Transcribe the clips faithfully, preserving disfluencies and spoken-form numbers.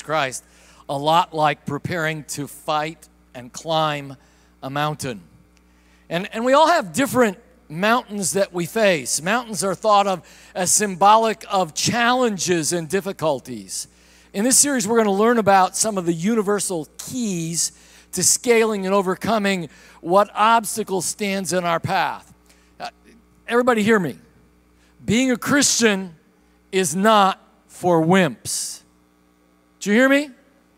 Christ, a lot like preparing to fight and climb a mountain. And, and we all have different mountains that we face. Mountains are thought of as symbolic of challenges and difficulties. In this series, we're going to learn about some of the universal keys to scaling and overcoming what obstacle stands in our path. Uh, everybody hear me. Being a Christian is not for wimps. Do you hear me?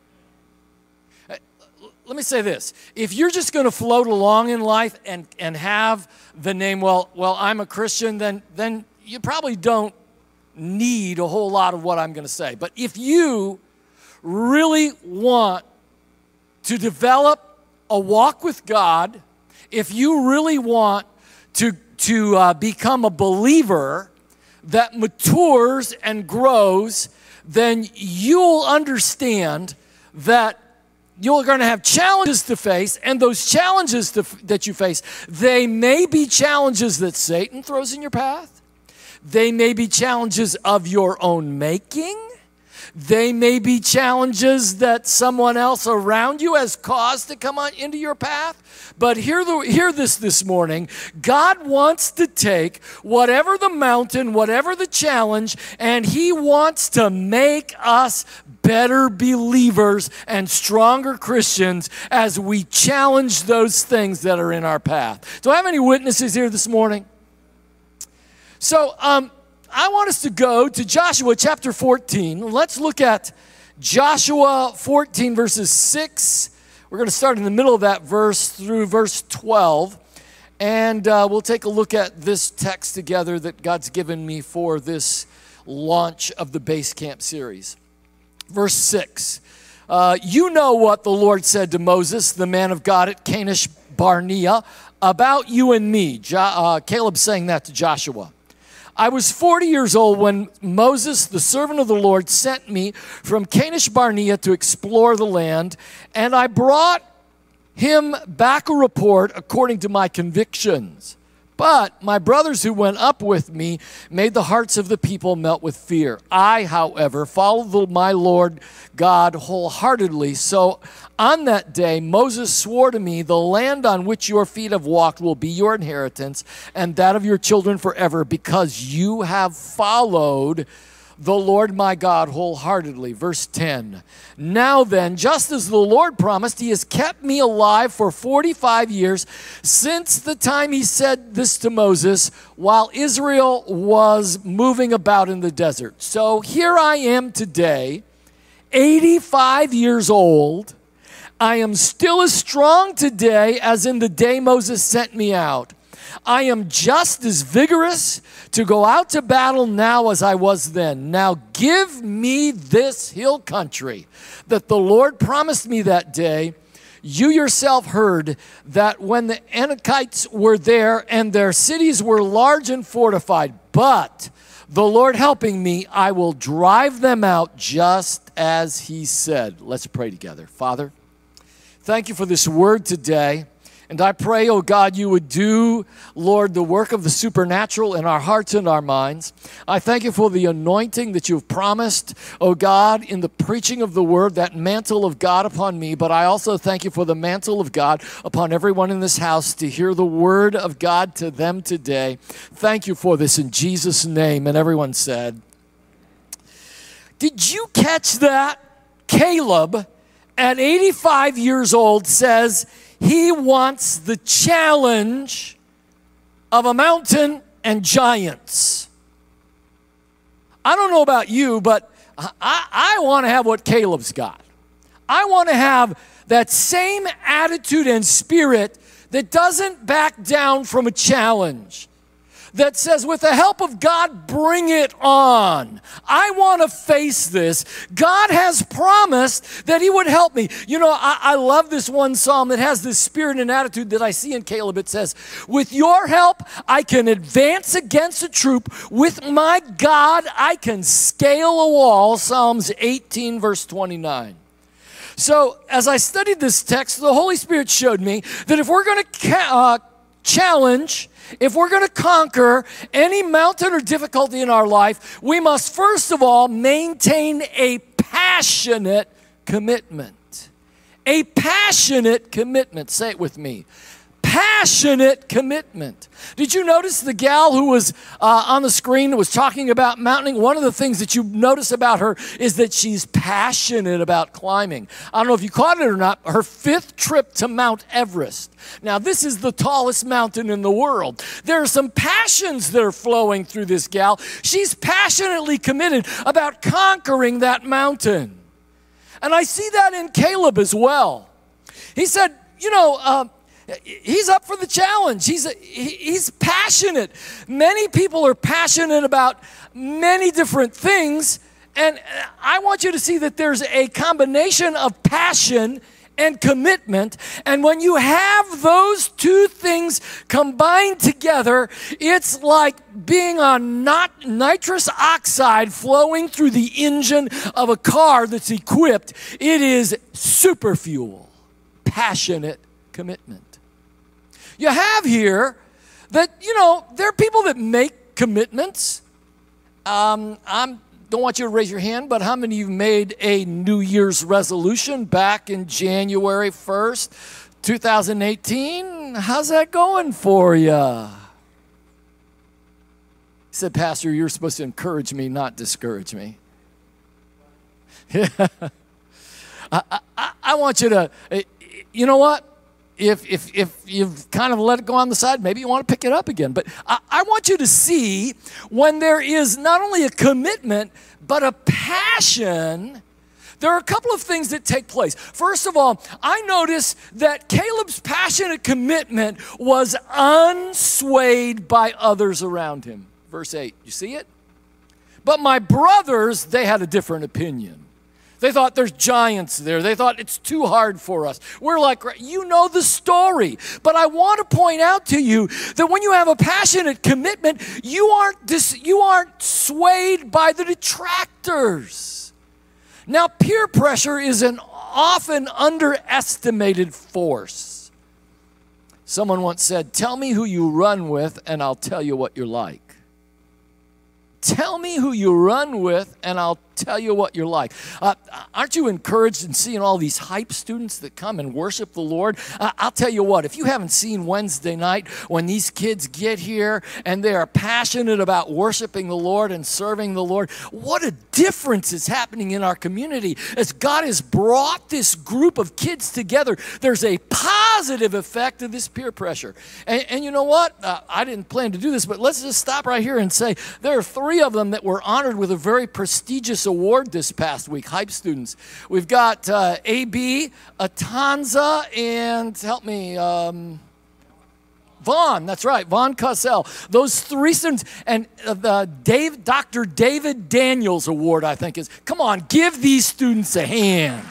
Uh, let me say this. If you're just going to float along in life and, and have the name, well, well, I'm a Christian, then, then you probably don't need a whole lot of what I'm going to say. But if you really want to develop a walk with God, if you really want to, to uh, become a believer that matures and grows, then you'll understand that you're going to have challenges to face, and those challenges to, that you face, they may be challenges that Satan throws in your path. They may be challenges of your own making. They may be challenges that someone else around you has caused to come on into your path. But hear, the, hear this this morning. God wants to take whatever the mountain, whatever the challenge, and He wants to make us better believers and stronger Christians as we challenge those things that are in our path. Do I have any witnesses here this morning? So, um, I want us to go to Joshua chapter fourteen. Let's look at Joshua fourteen, verses six. We're going to start in the middle of that verse through verse twelve. And uh, we'll take a look at this text together that God's given me for this launch of the Base Camp series. Verse six. Uh, you know what the Lord said to Moses, the man of God at Kadesh Barnea, about you and me. Jo- uh, Caleb's saying that to Joshua. I was forty years old when Moses, the servant of the Lord, sent me from Kadesh Barnea to explore the land, and I brought him back a report according to my convictions. But my brothers who went up with me made the hearts of the people melt with fear. I, however, followed my Lord God wholeheartedly. So on that day, Moses swore to me, the land on which your feet have walked will be your inheritance and that of your children forever, because you have followed the Lord my God wholeheartedly. Verse ten. Now then, just as the Lord promised, He has kept me alive for forty-five years since the time He said this to Moses while Israel was moving about in the desert. So here I am today, eighty-five years old. I am still as strong today as in the day Moses sent me out. I am just as vigorous to go out to battle now as I was then. Now give me this hill country that the Lord promised me that day. You yourself heard that when the Anakites were there and their cities were large and fortified, but the Lord helping me, I will drive them out just as He said. Let's pray together. Father, thank You for this word today. And I pray, oh God, You would do, Lord, the work of the supernatural in our hearts and our minds. I thank You for the anointing that You've promised, oh God, in the preaching of the word, that mantle of God upon me. But I also thank You for the mantle of God upon everyone in this house to hear the word of God to them today. Thank You for this in Jesus' name. And everyone said, did you catch that? Caleb, at eighty-five years old, says he wants the challenge of a mountain and giants. I don't know about you, but I, I want to have what Caleb's got. I want to have that same attitude and spirit that doesn't back down from a challenge, that says, with the help of God, bring it on. I want to face this. God has promised that He would help me. You know, I, I love this one psalm that has this spirit and attitude that I see in Caleb. It says, with Your help, I can advance against a troop. With my God, I can scale a wall. Psalms eighteen, verse twenty-nine. So as I studied this text, the Holy Spirit showed me that if we're going to ca- uh, challenge, if we're going to conquer any mountain or difficulty in our life, we must first of all maintain a passionate commitment. A passionate commitment. Say it with me. Passionate commitment. Did you notice the gal who was uh, on the screen was talking about mountaineering? One of the things that you notice about her is that she's passionate about climbing. I don't know if you caught it or not, her fifth trip to Mount Everest. Now, this is the tallest mountain in the world. There are some passions that are flowing through this gal. She's passionately committed about conquering that mountain. And I see that in Caleb as well. He said, you know, uh, he's up for the challenge. He's, he's passionate. Many people are passionate about many different things, and I want you to see that there's a combination of passion and commitment, and when you have those two things combined together, it's like being on not nitrous oxide flowing through the engine of a car that's equipped. It is super fuel, passionate commitment. You have here that, you know, there are people that make commitments. Um, I don't want you to raise your hand, but how many of you made a New Year's resolution back in January first, two thousand eighteen? How's that going for you? He said, Pastor, you're supposed to encourage me, not discourage me. I, I, I want you to, you know what? If, if, if you've kind of let it go on the side, maybe you want to pick it up again. But I, I want you to see when there is not only a commitment, but a passion, there are a couple of things that take place. First of all, I notice that Caleb's passionate commitment was unswayed by others around him. Verse eight, you see it? But my brothers, they had a different opinion. They thought there's giants there. They thought it's too hard for us. We're like, you know the story. But I want to point out to you that when you have a passionate commitment, you aren't, dis- you aren't swayed by the detractors. Now, peer pressure is an often underestimated force. Someone once said, tell me who you run with and I'll tell you what you're like. Tell me who you run with, and I'll tell you what you're like. Uh, aren't you encouraged in seeing all these hype students that come and worship the Lord? Uh, I'll tell you what, if you haven't seen Wednesday night when these kids get here and they are passionate about worshiping the Lord and serving the Lord, what a difference is happening in our community as God has brought this group of kids together. There's a positive effect of this peer pressure. And, and you know what? Uh, I didn't plan to do this, but let's just stop right here and say there are three of them that were honored with a very prestigious award this past week, hype students. We've got uh, A B, Atanza, and help me, um, Vaughn, that's right, Vaughn Cassell. Those three students, and uh, the Dave, Doctor David Daniels Award, I think is. Come on, give these students a hand.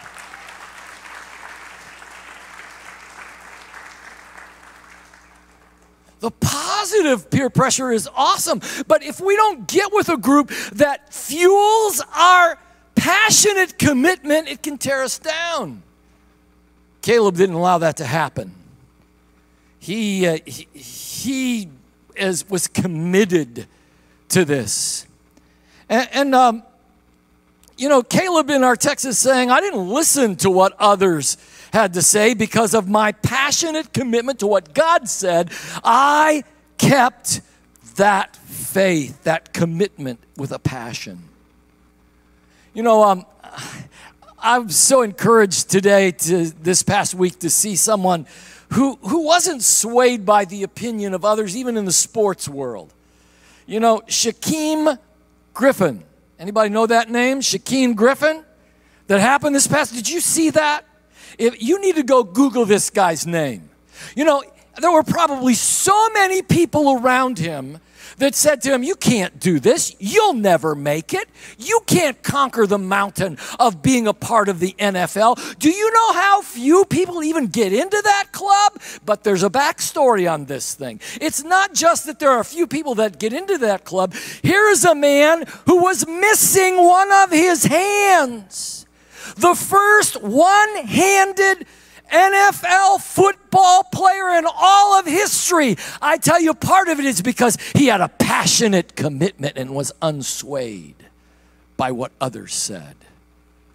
The positive peer pressure is awesome, but if we don't get with a group that fuels our passionate commitment, it can tear us down. Caleb didn't allow that to happen. He, uh, he, he is, was committed to this. And, and um, you know, Caleb in our text is saying, I didn't listen to what others had to say because of my passionate commitment to what God said. I kept that faith, that commitment with a passion. You know, um, I'm so encouraged today, to this past week, to see someone who, who wasn't swayed by the opinion of others, even in the sports world. You know, Shaquem Griffin. Anybody know that name? Shaquem Griffin? That happened this past, did you see that? If you need to go Google this guy's name. You know, there were probably so many people around him that said to him, you can't do this. You'll never make it. You can't conquer the mountain of being a part of the N F L. Do you know how few people even get into that club? But there's a backstory on this thing. It's not just that there are a few people that get into that club. Here is a man who was missing one of his hands. The first one-handed N F L football player in all of history. I tell you, part of it is because he had a passionate commitment and was unswayed by what others said.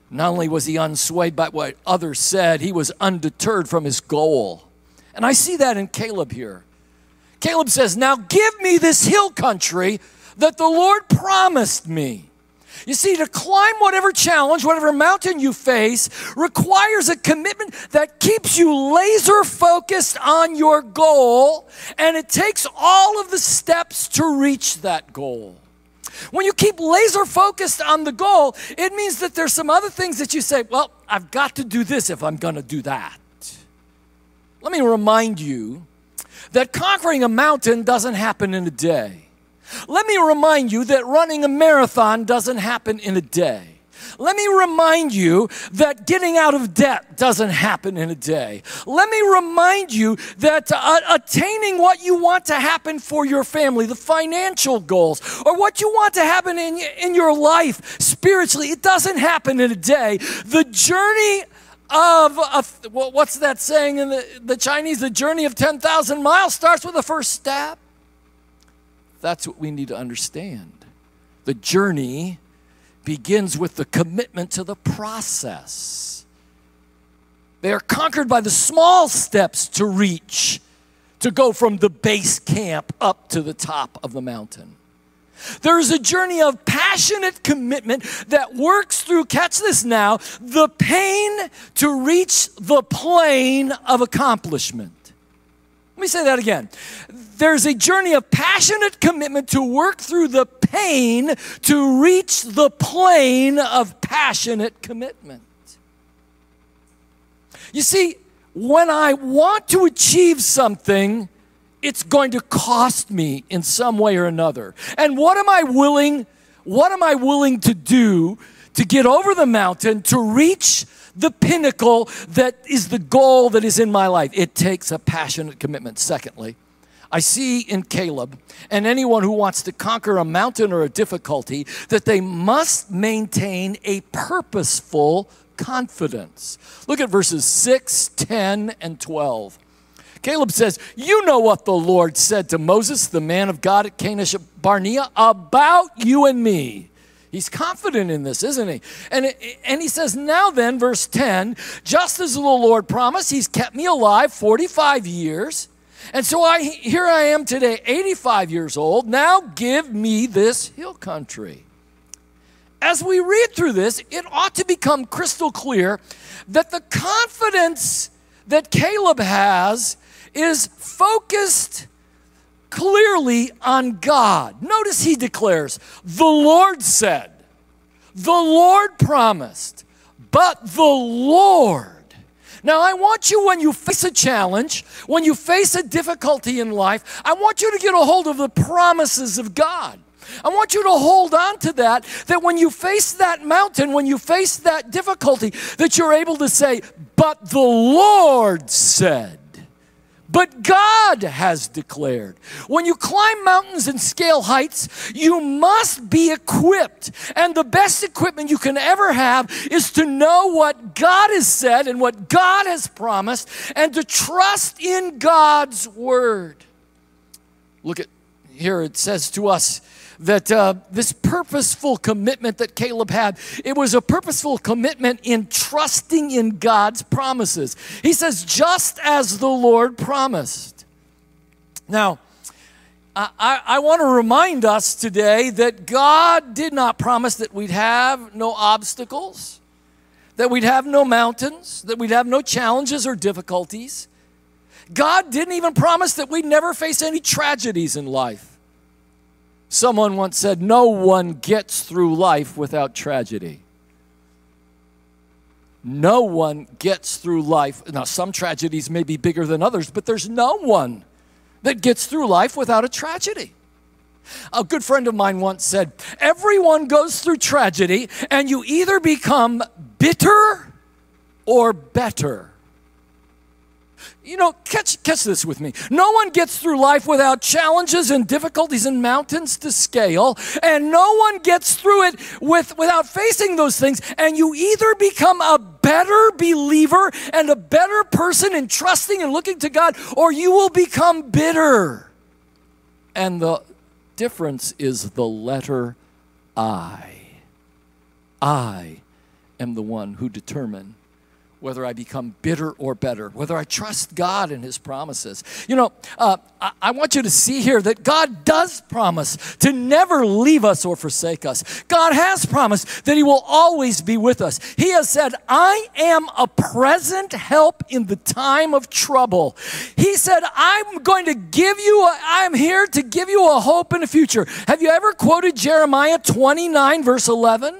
Not only was he unswayed by what others said, he was undeterred from his goal. And I see that in Caleb here. Caleb says, now give me this hill country that the Lord promised me. You see, to climb whatever challenge, whatever mountain you face, requires a commitment that keeps you laser focused on your goal, and it takes all of the steps to reach that goal. When you keep laser focused on the goal, it means that there's some other things that you say, well, I've got to do this if I'm going to do that. Let me remind you that conquering a mountain doesn't happen in a day. Let me remind you that running a marathon doesn't happen in a day. Let me remind you that getting out of debt doesn't happen in a day. Let me remind you that uh, attaining what you want to happen for your family, the financial goals, or what you want to happen in, in your life spiritually, it doesn't happen in a day. The journey of, of what's that saying in the, the Chinese? The journey of ten thousand miles starts with the first step. That's what we need to understand. The journey begins with the commitment to the process. They are conquered by the small steps to reach, to go from the base camp up to the top of the mountain. There is a journey of passionate commitment that works through, catch this now, the pain to reach the plane of accomplishment. Let me say that again. There's a journey of passionate commitment to work through the pain to reach the plane of passionate commitment. You see, when I want to achieve something, it's going to cost me in some way or another. And what am I willing, what am I willing to do to get over the mountain, to reach the pinnacle that is the goal that is in my life? It takes a passionate commitment. Secondly, I see in Caleb and anyone who wants to conquer a mountain or a difficulty that they must maintain a purposeful confidence. Look at verses six, ten, and twelve. Caleb says, you know what the Lord said to Moses, the man of God at Kadesh Barnea, about you and me. He's confident in this, isn't he? And, it, and he says, now then, verse ten, just as the Lord promised, he's kept me alive forty-five years. And so I, here I am today, eighty-five years old. Now give me this hill country. As we read through this, it ought to become crystal clear that the confidence that Caleb has is focused clearly on God. Notice he declares, the Lord said, the Lord promised, but the Lord. Now, I want you, when you face a challenge, when you face a difficulty in life, I want you to get a hold of the promises of God. I want you to hold on to that, that when you face that mountain, when you face that difficulty, that you're able to say, but the Lord said. But God has declared. When you climb mountains and scale heights, you must be equipped. And the best equipment you can ever have is to know what God has said and what God has promised, and to trust in God's word. Look at here, it says to us that uh, this purposeful commitment that Caleb had, it was a purposeful commitment in trusting in God's promises. He says, just as the Lord promised. Now, I, I, I want to remind us today that God did not promise that we'd have no obstacles, that we'd have no mountains, that we'd have no challenges or difficulties. God didn't even promise that we'd never face any tragedies in life. Someone once said, no one gets through life without tragedy. No one gets through life. Now, some tragedies may be bigger than others, but there's no one that gets through life without a tragedy. A good friend of mine once said, everyone goes through tragedy, and you either become bitter or better. You know, catch, catch this with me. No one gets through life without challenges and difficulties and mountains to scale, and no one gets through it with, without facing those things, and you either become a better believer and a better person in trusting and looking to God, or you will become bitter. And the difference is the letter I. I am the one who determine whether I become bitter or better, whether I trust God and his promises. You know, uh, I, I want you to see here that God does promise to never leave us or forsake us. God has promised that he will always be with us. He has said, I am a present help in the time of trouble. He said, I'm going to give you, a, I'm here to give you a hope in the future. Have you ever quoted Jeremiah twenty-nine, verse eleven?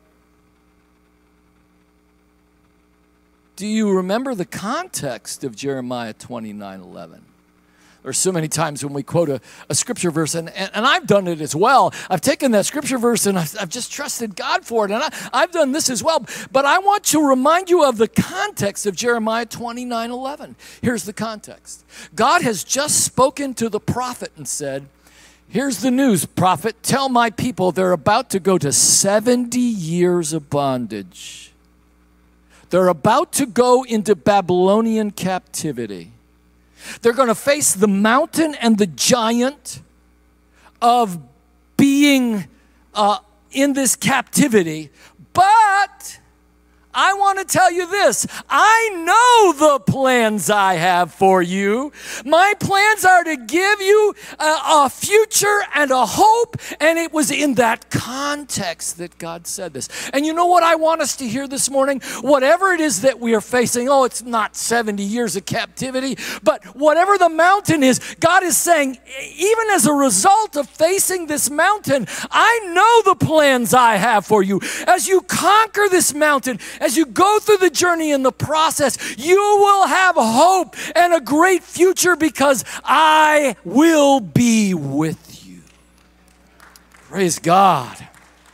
Do you remember the context of Jeremiah twenty-nine eleven? There's so many times when we quote a, a scripture verse, and, and, and I've done it as well. I've taken that scripture verse and I've, I've just trusted God for it, and I, I've done this as well. But I want to remind you of the context of Jeremiah twenty-nine eleven. Here's the context. God has just spoken to the prophet and said, here's the news, prophet. Tell my people they're about to go to seventy years of bondage. They're about to go into Babylonian captivity. They're going to face the mountain and the giant of being uh, in this captivity. But I want to tell you this. I know the plans I have for you. My plans are to give you a, a future and a hope. And it was in that context that God said this. And you know what I want us to hear this morning? Whatever it is that we are facing, oh, it's not seventy years of captivity, but whatever the mountain is, God is saying, even as a result of facing this mountain, I know the plans I have for you. As you conquer this mountain, as you go through the journey in the process, you will have hope and a great future because I will be with you. Praise God.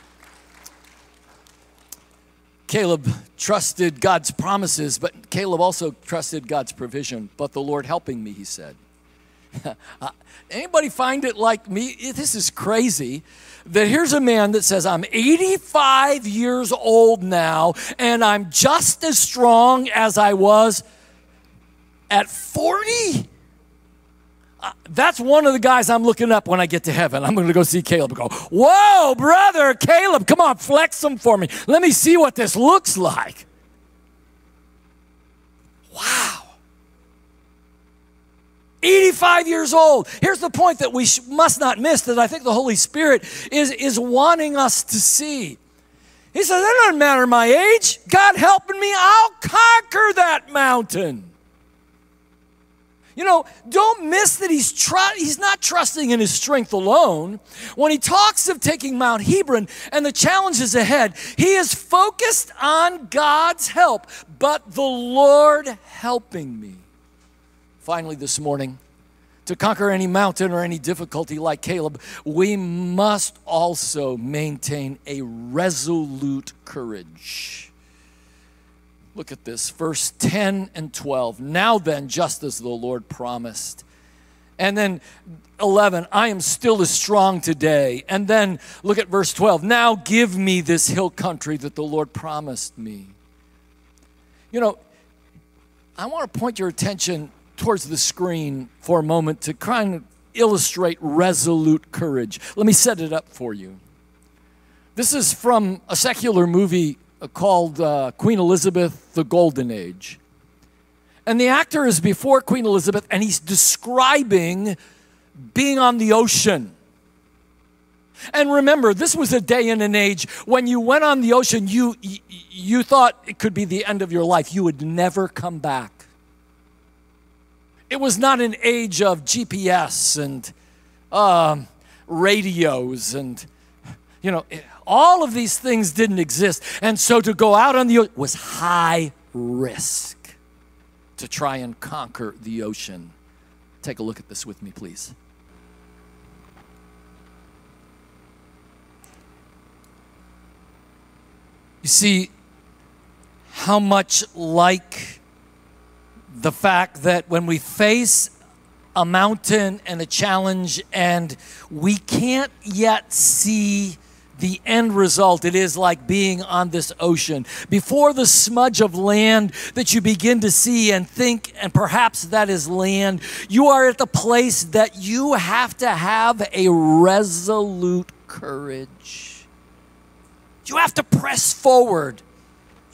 Caleb trusted God's promises, but Caleb also trusted God's provision. But the Lord helping me, he said. Anybody find it like me? This is crazy. That here's a man that says, I'm eighty-five years old now, and I'm just as strong as I was at forty? Uh, that's one of the guys I'm looking up when I get to heaven. I'm going to go see Caleb and go, whoa, brother, Caleb, come on, flex them for me. Let me see what this looks like. Wow. eighty-five years old. Here's the point that we sh- must not miss that I think the Holy Spirit is, is wanting us to see. He says, it doesn't matter my age. God helping me, I'll conquer that mountain. You know, don't miss that he's, tr- he's not trusting in his strength alone. When he talks of taking Mount Hebron and the challenges ahead, he is focused on God's help, but the Lord helping me. Finally this morning, to conquer any mountain or any difficulty like Caleb, we must also maintain a resolute courage. Look at this, verse ten and twelve. Now then, just as the Lord promised. And then eleven, I am still as strong today. And then look at verse twelve. Now give me this hill country that the Lord promised me. You know, I want to point your attention towards the screen for a moment to kind of illustrate resolute courage. Let me set it up for you. This is from a secular movie called uh, Queen Elizabeth, The Golden Age. And the actor is before Queen Elizabeth, and he's describing being on the ocean. And remember, this was a day and an age when you went on the ocean, you, you thought it could be the end of your life. You would never come back. It was not an age of G P S and um, radios and, you know, all of these things didn't exist. And so to go out on the ocean was high risk to try and conquer the ocean. Take a look at this with me, please. You see how much like the fact that when we face a mountain and a challenge and we can't yet see the end result, it is like being on this ocean. Before the smudge of land that you begin to see and think, and perhaps that is land, you are at the place that you have to have a resolute courage. You have to press forward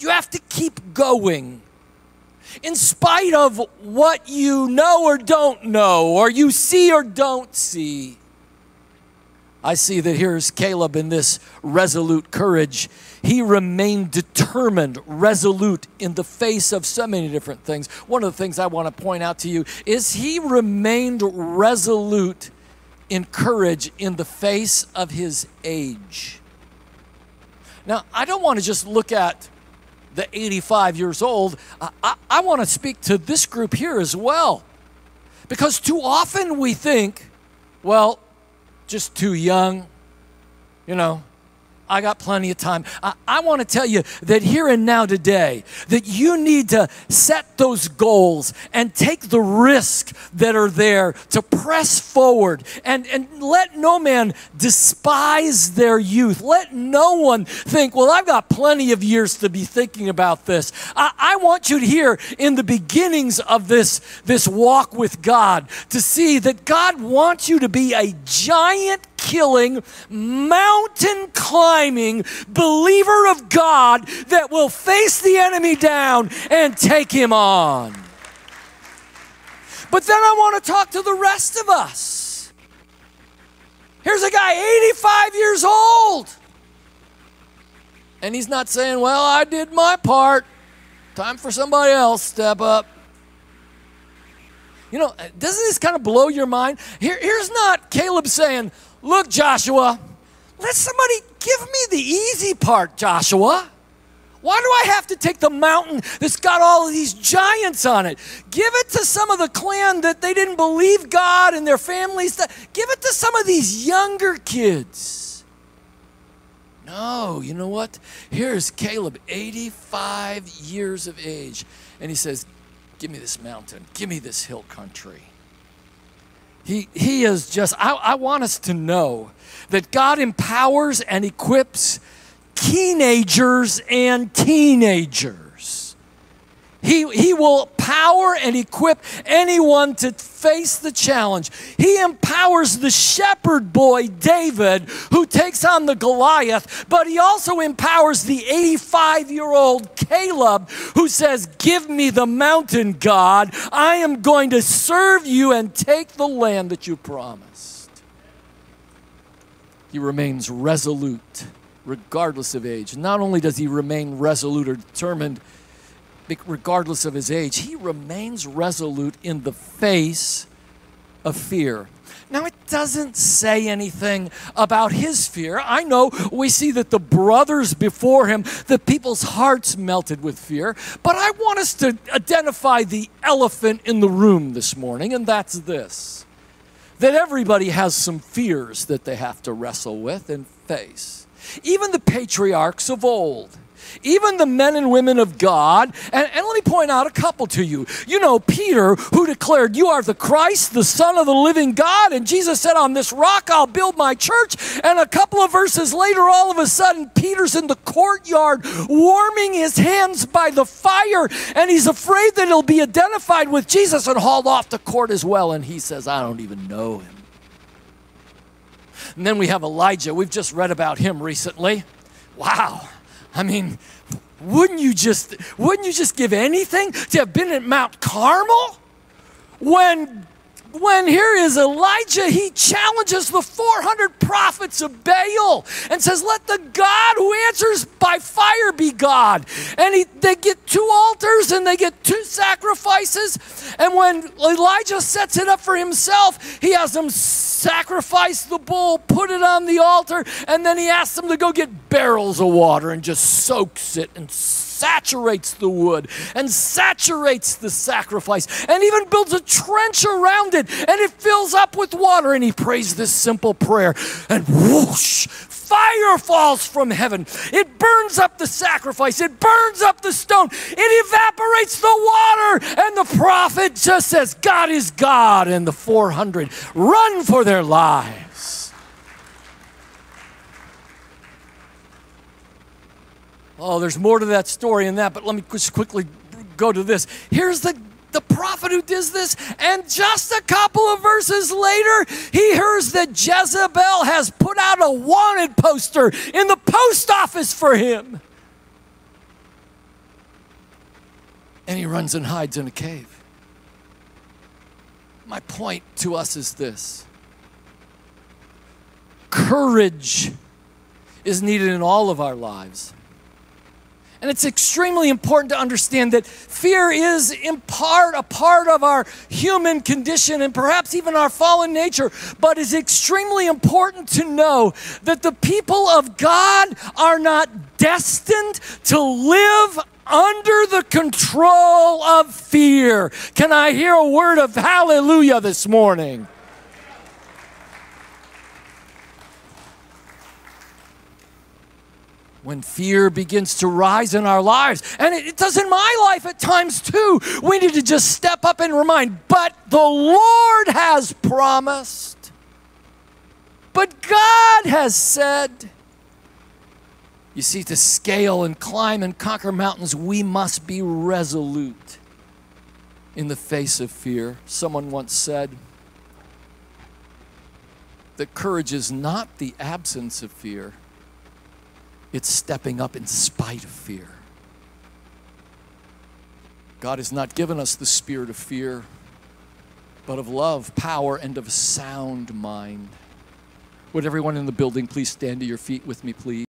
You have to keep going. In spite of what you know or don't know, or you see or don't see. I see that here's Caleb in this resolute courage. He remained determined, resolute in the face of so many different things. One of the things I want to point out to you is he remained resolute in courage in the face of his age. Now, I don't want to just look at the eighty-five years old. I, I, I want to speak to this group here as well. Because too often we think, well, just too young, you know, I got plenty of time. I, I want to tell you that here and now today, that you need to set those goals and take the risk that are there to press forward and, and let no man despise their youth. Let no one think, well, I've got plenty of years to be thinking about this. I, I want you to hear in the beginnings of this, this walk with God to see that God wants you to be a giant killing, mountain climbing believer of God that will face the enemy down and take him on. But then I want to talk to the rest of us. Here's a guy, eighty-five years old. And he's not saying, well, I did my part. Time for somebody else to step up. You know, doesn't this kind of blow your mind? Here, here's not Caleb saying, look, Joshua, let somebody give me the easy part, Joshua. Why do I have to take the mountain that's got all of these giants on it? Give it to some of the clan that they didn't believe God and their families. Give it to some of these younger kids. No, you know what? Here's Caleb, eighty-five years of age. And he says, give me this mountain. Give me this hill country. He, he is just, I, I want us to know that God empowers and equips teenagers and teenagers. He, he will power and equip anyone to face the challenge. He empowers the shepherd boy, David, who takes on the Goliath, but he also empowers the eighty-five-year-old Caleb, who says, give me the mountain, God. I am going to serve you and take the land that you promised. He remains resolute, regardless of age. Not only does he remain resolute or determined, regardless of his age, he remains resolute in the face of fear. Now, it doesn't say anything about his fear. I know we see that the brothers before him, the people's hearts melted with fear, but I want us to identify the elephant in the room this morning, and that's this: that everybody has some fears that they have to wrestle with and face. Even the patriarchs of old. Even the men and women of God, and, and let me point out a couple to you. You know, Peter, who declared, you are the Christ, the Son of the living God, and Jesus said, on this rock I'll build my church, and a couple of verses later, all of a sudden, Peter's in the courtyard warming his hands by the fire, and he's afraid that he'll be identified with Jesus and hauled off to court as well, and he says, I don't even know him. And then we have Elijah. We've just read about him recently. Wow. I mean, wouldn't you just wouldn't you just give anything to have been at Mount Carmel? When when here is Elijah, he challenges the four hundred prophets of Baal and says, let the God who answers by fire be God. And he, they get two altars and they get two sacrifices. And when Elijah sets it up for himself, he has them sacrifice the bull, put it on the altar, and then he asks them to go get barrels of water and just soaks it and saturates the wood and saturates the sacrifice and even builds a trench around it, and it fills up with water, and he prays this simple prayer, and whoosh, fire falls from heaven. It burns up the sacrifice. It burns up the stone. It evaporates the water, and the prophet just says, God is God, and the four hundred run for their lives. Oh, there's more to that story than that, but let me just quickly go to this. Here's the, the prophet who does this, and just a couple of verses later, he hears that Jezebel has put out a wanted poster in the post office for him. and he runs and hides in a cave. My point to us is this: courage is needed in all of our lives. And it's extremely important to understand that fear is in part a part of our human condition and perhaps even our fallen nature, but it's extremely important to know that the people of God are not destined to live under the control of fear. Can I hear a word of hallelujah this morning? When fear begins to rise in our lives, and it, it does in my life at times too, we need to just step up and remind, but the Lord has promised, but God has said. You see, to scale and climb and conquer mountains, we must be resolute in the face of fear. Someone once said that courage is not the absence of fear. It's stepping up in spite of fear. God has not given us the spirit of fear, but of love, power, and of sound mind. Would everyone in the building please stand to your feet with me, please?